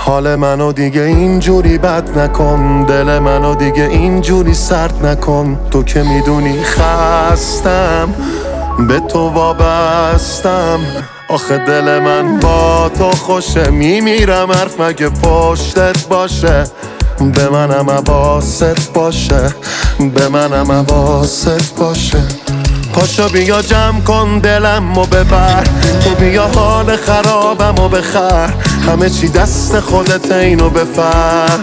حال منو دیگه اینجوری بد نکن، دل منو دیگه اینجوری سرد نکن. تو که میدونی خستم، به تو وابستم. آخه دل من با تو خوشه، میمیرم حرف مگه پشتت باشه. به منم حواست باشه، به منم حواست باشه. پاشو بیا جمع کن دلم و ببر، تو بیا حال خرابم و بخر. همه چی دست خودت، اینو بفر.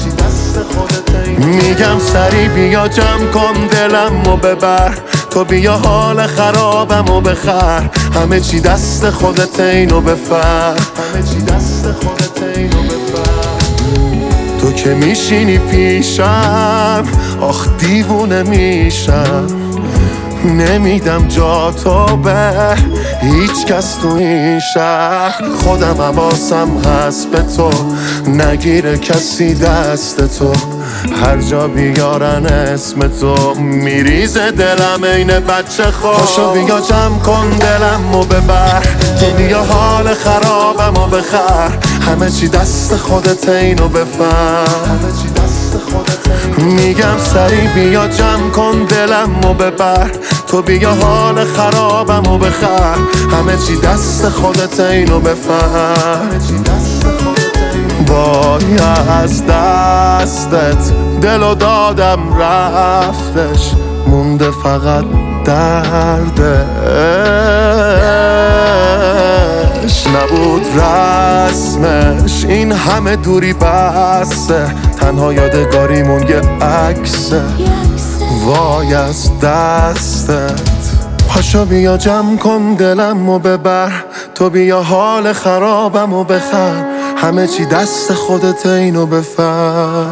میگم سری بیا جمع کن دلم و ببر، تو بیا حال خرابم و بخر. همه چی دست خودت، اینو بفر. تو که میشینی پیشم، آخ دیوونه میشم. نمیدم جا تو به هیچ کس تو این شهر. خودم حواسم هست به تو، نگیره کسی دست تو. هر جا بیارن اسم تو، میریزه دلم این بچه خود. پاشو بیا جمع کن دلم و ببر، تو بیا حال خرابم و بخر. همه چی دست خودت، اینو بفهم. میگم سری بیا جمع کن دلم و ببر، تو بیا حال خرابم و بخر. همه چی دست خودت، اینو بفهم. وای از دستت دلو دادم رفتش، مونده فقط دردش. نبود رسمش این همه دوری بسته، تنها یادگاریمون یه عکسه. وای از دستت. پاشو بیا جمع کن دلم و ببر، تو بیا حال خرابم و بخر. همه چی دست خودت، اینو بفهم.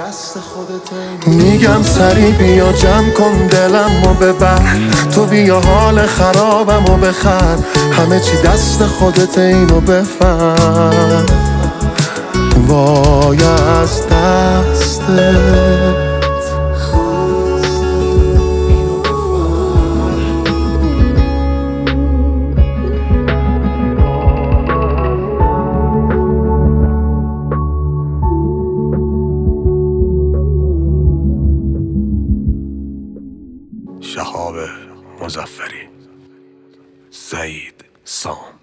میگم سری بیا جمع کن دلم و ببر، تو بیا حال خرابم و بخر. همه چی دست خودت، اینو بفهم. وای از دستت. شهاب مظفری، سعید سام.